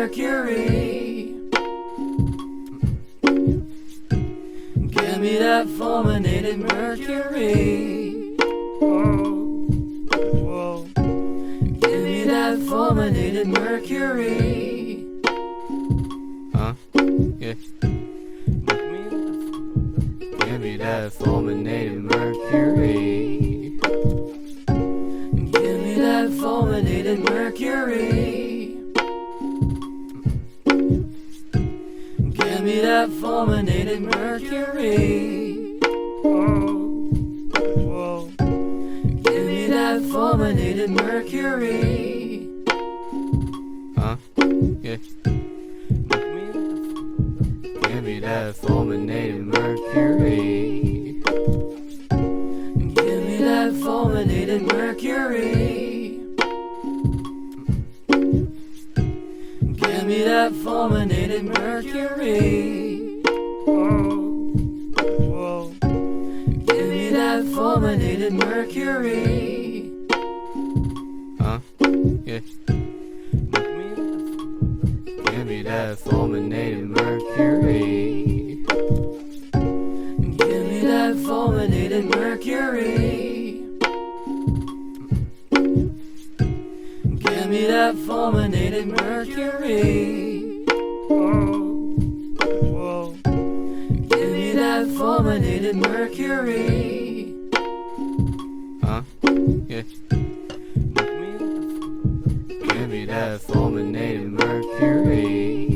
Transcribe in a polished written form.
mercury. Give me that fulminated mercury. Whoa. Give me that fulminated mercury. Huh? Yeah. Give me that fulminated mercury. Give me that fulminated mercury. Give me that fulminated mercury. Whoa. Give me that fulminated mercury. Huh? Yeah. Give me that fulminated mercury. Give me that fulminated mercury. Give me that fulminated mercury. Whoa. Give me that fulminated mercury. Huh? Yeah. Give me that fulminated mercury. Give me that fulminated mercury. Give me that fulminated mercury. Whoa. Give me that fulminated mercury. Huh? Yeah. Give me that fulminated mercury.